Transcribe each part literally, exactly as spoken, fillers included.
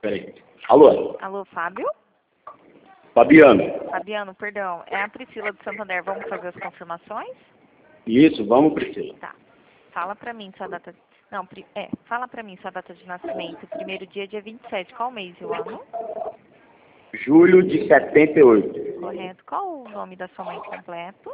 Peraí. Alô? Alô, Fábio? Fabiano. Fabiano, perdão. É a Priscila do Santander. Vamos fazer as confirmações? Isso, vamos, Priscila. Tá. Fala pra mim sua data... Não, pri... é. Fala pra mim sua data de nascimento. Primeiro dia, dia vinte e sete. Qual mês e o ano? Julho de setenta e oito. Correto. Qual o nome da sua mãe completo?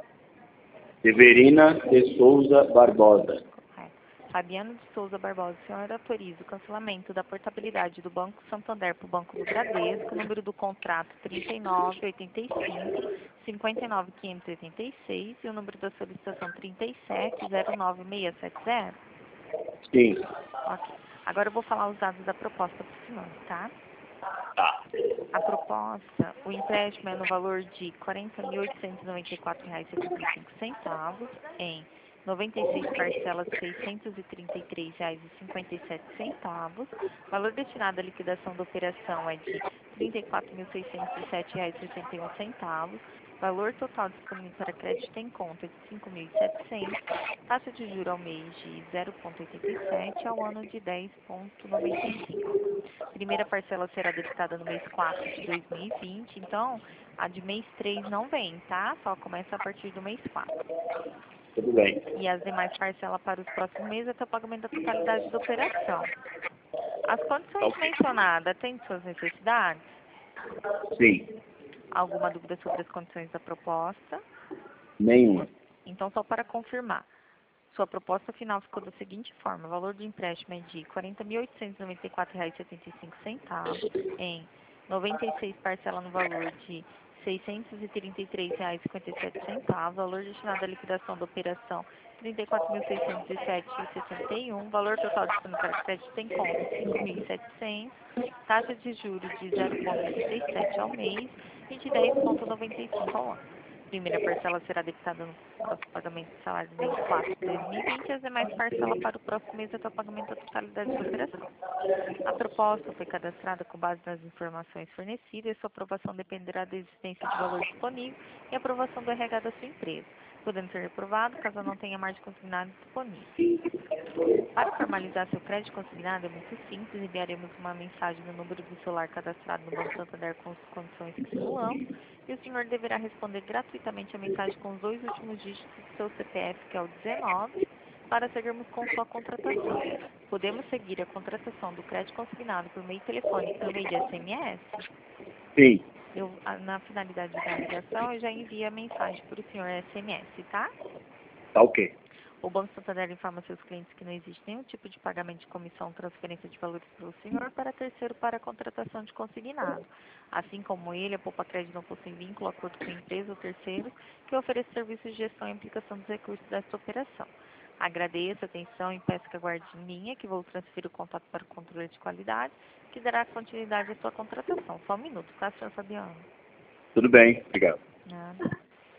Severina de Souza Barbosa. Correto. Fabiano de Souza Barbosa, o senhor autoriza o cancelamento da portabilidade do Banco Santander para o Banco do Bradesco, número do contrato trinta e nove, oitenta e cinco, cinquenta e nove, quinhentos e oitenta e seis e o número da solicitação trinta e sete, zero nove seis sete zero? Sim. Ok. Agora eu vou falar os dados da proposta para o senhor, tá? Tá. A proposta, o empréstimo é no valor de quarenta mil oitocentos e noventa e quatro reais e setenta e cinco centavos em noventa e seis parcelas de seiscentos e trinta e três reais e cinquenta e sete centavos. Valor destinado à liquidação da operação é de trinta e quatro mil seiscentos e sete reais e sessenta e um centavos. Valor total disponível para crédito em conta de cinco mil e setecentos. Taxa de juros ao mês de zero vírgula oitenta e sete, ao ano de dez vírgula noventa e cinco. Primeira parcela será debitada no mês quatro de dois mil e vinte, então a de mês três não vem, tá? Só começa a partir do mês quatro. Tudo bem. E as demais parcelas para os próximos meses até o pagamento da totalidade da operação. As condições Ok. mencionadas atendem suas necessidades? Sim. Alguma dúvida sobre as condições da proposta? Nenhuma. Então, só para confirmar. Sua proposta final ficou da seguinte forma: o valor do empréstimo é de quarenta mil oitocentos e noventa e quatro reais e setenta e cinco centavos em noventa e seis parcelas no valor de seiscentos e trinta e três reais e cinquenta e sete centavos, valor destinado à liquidação da operação trinta e quatro mil seiscentos e sete reais e sessenta e um, valor total disponível para crédito em conta cinco mil e setecentos, taxa de juros de zero vírgula oitenta e sete ao mês e de dez vírgula noventa e cinco ao ano. Primeira parcela será debitada no próximo pagamento do salário do mês quatro de dois mil e vinte e as demais parcelas para o próximo mês até o pagamento da totalidade da operação. A proposta foi cadastrada com base nas informações fornecidas e sua aprovação dependerá da existência de valor disponível e aprovação do R H da sua empresa, podendo ser reprovado caso não tenha margem consignada disponível. Para formalizar seu crédito consignado é muito simples, enviaremos uma mensagem no número do celular cadastrado no Banco Santander com as condições que simulamos e o senhor deverá responder gratuitamente a mensagem com os dois últimos dígitos do seu C P F, que é o dezenove, para seguirmos com sua contratação. Podemos seguir a contratação do crédito consignado por meio telefônico e por meio de S M S? Sim. Eu, na finalidade da ligação, eu já envio a mensagem para o senhor S M S, tá? Tá ok. O Banco Santander informa seus clientes que não existe nenhum tipo de pagamento de comissão ou transferência de valores para o senhor para terceiro para a contratação de consignado. Assim como ele, a Poupa Crédito não possui vínculo, acordo com a empresa ou terceiro que ofereça serviços de gestão e aplicação dos recursos desta operação. Agradeço a atenção e peço que aguarde em linha, que vou transferir o contato para o controle de qualidade, que dará continuidade à sua contratação. Só um minuto, tá, senhor Fabiano? Tudo bem. Obrigado. Nada.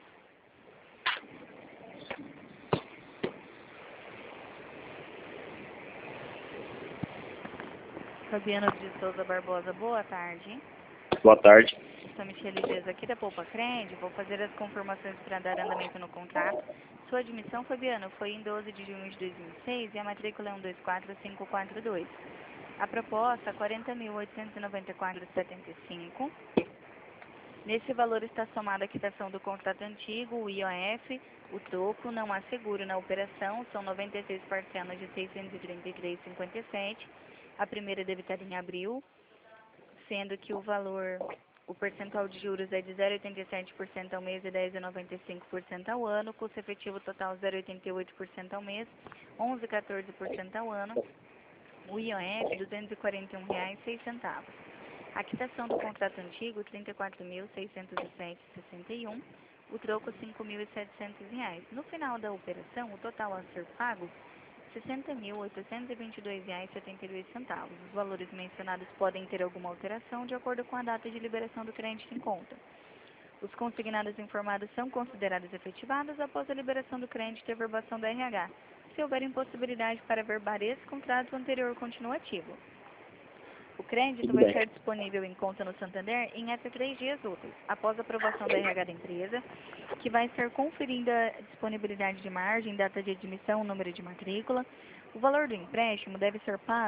Fabiano de Souza Barbosa, boa tarde. Boa tarde. Sou Michele Dias aqui da Poupa Crédito. Vou fazer as confirmações para dar andamento no contrato. Sua admissão, Fabiano, foi em doze de junho de dois mil e seis e a matrícula é um dois quatro cinco quatro dois. A proposta, quarenta mil oitocentos e noventa e quatro reais e setenta e cinco. Nesse valor está somada a quitação do contrato antigo, o I O F, o troco, não há seguro na operação, são noventa e seis parcelas de seiscentos e trinta e três reais e cinquenta e sete. A primeira debitada em abril, sendo que o valor, o percentual de juros é de zero vírgula oitenta e sete por cento ao mês e dez vírgula noventa e cinco por cento ao ano, custo efetivo total zero vírgula oitenta e oito por cento ao mês, onze vírgula quatorze por cento ao ano, o I O F duzentos e quarenta e um reais e seis centavos. A quitação do contrato antigo, trinta e quatro mil seiscentos e sete reais e sessenta e um, o troco cinco mil e setecentos reais. No final da operação, o total a ser pago sessenta mil oitocentos e vinte e dois reais e setenta e dois centavos. Os valores mencionados podem ter alguma alteração de acordo com a data de liberação do crédito em conta. Os consignados informados são considerados efetivados após a liberação do crédito e a verbação do R H. Se houver impossibilidade para verbar esse contrato, o anterior continua ativo. O crédito Tudo vai bem. estar disponível em conta no Santander em até três dias úteis, após a aprovação do R H da empresa, que vai estar conferindo a disponibilidade de margem, data de admissão, número de matrícula. O valor do empréstimo deve ser pago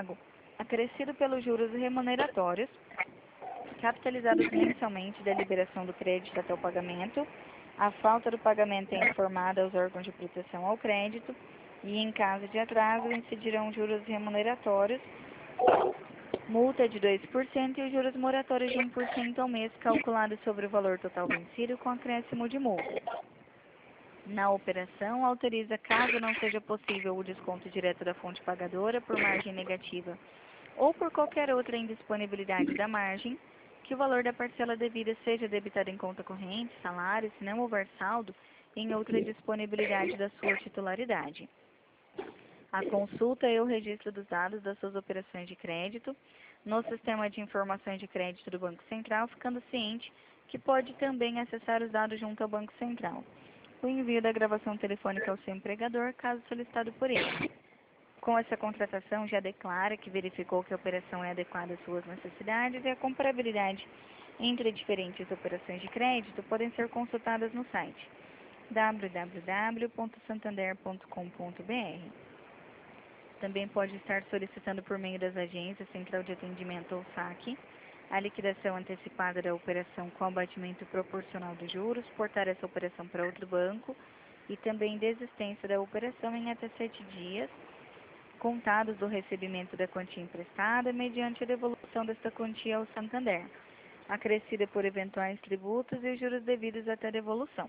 acrescido pelos juros remuneratórios, capitalizados mensalmente da liberação do crédito até o pagamento. A falta do pagamento é informada aos órgãos de proteção ao crédito e, em caso de atraso, incidirão juros remuneratórios, multa de dois por cento e os juros moratórios de um por cento ao mês, calculados sobre o valor total vencido com acréscimo de multa. Na operação, autoriza, caso não seja possível o desconto direto da fonte pagadora por margem negativa ou por qualquer outra indisponibilidade da margem, que o valor da parcela devida seja debitado em conta corrente, salário, se não houver saldo, em outra disponibilidade da sua titularidade. A consulta e o registro dos dados das suas operações de crédito no Sistema de Informações de Crédito do Banco Central, ficando ciente que pode também acessar os dados junto ao Banco Central. O envio da gravação telefônica ao seu empregador, caso solicitado por ele. Com essa contratação, já declara que verificou que a operação é adequada às suas necessidades e a comparabilidade entre diferentes operações de crédito podem ser consultadas no site w w w ponto santander ponto com ponto b r. Também pode estar solicitando por meio das agências, Central de Atendimento ou saque, a liquidação antecipada da operação com abatimento proporcional dos juros, portar essa operação para outro banco e também desistência da operação em até sete dias, contados do recebimento da quantia emprestada, mediante a devolução desta quantia ao Santander, acrescida por eventuais tributos e os juros devidos até a devolução.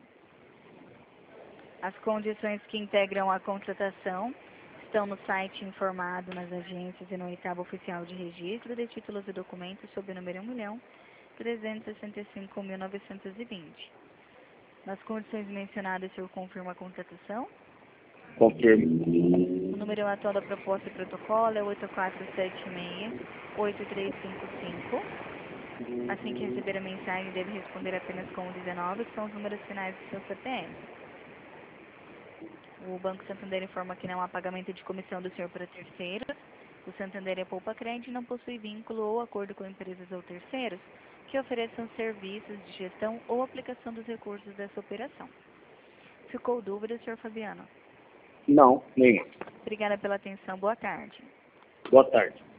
As condições que integram a contratação estão no site informado nas agências e no oitavo oficial de registro de títulos e documentos sob o número um milhão trezentos e sessenta e cinco mil novecentos e vinte. Nas condições mencionadas, o senhor confirma a contratação? Confirmo. O número atual da proposta e protocolo é oito quatro sete seis, oito três cinco cinco. Assim que receber a mensagem, deve responder apenas com o dezenove, que são os números finais do seu C P F. O Banco Santander informa que não há pagamento de comissão do senhor para terceiros. O Santander é poupa crédito e não possui vínculo ou acordo com empresas ou terceiros que ofereçam serviços de gestão ou aplicação dos recursos dessa operação. Ficou dúvida, senhor Fabiano? Não, nenhum. Obrigada pela atenção. Boa tarde. Boa tarde.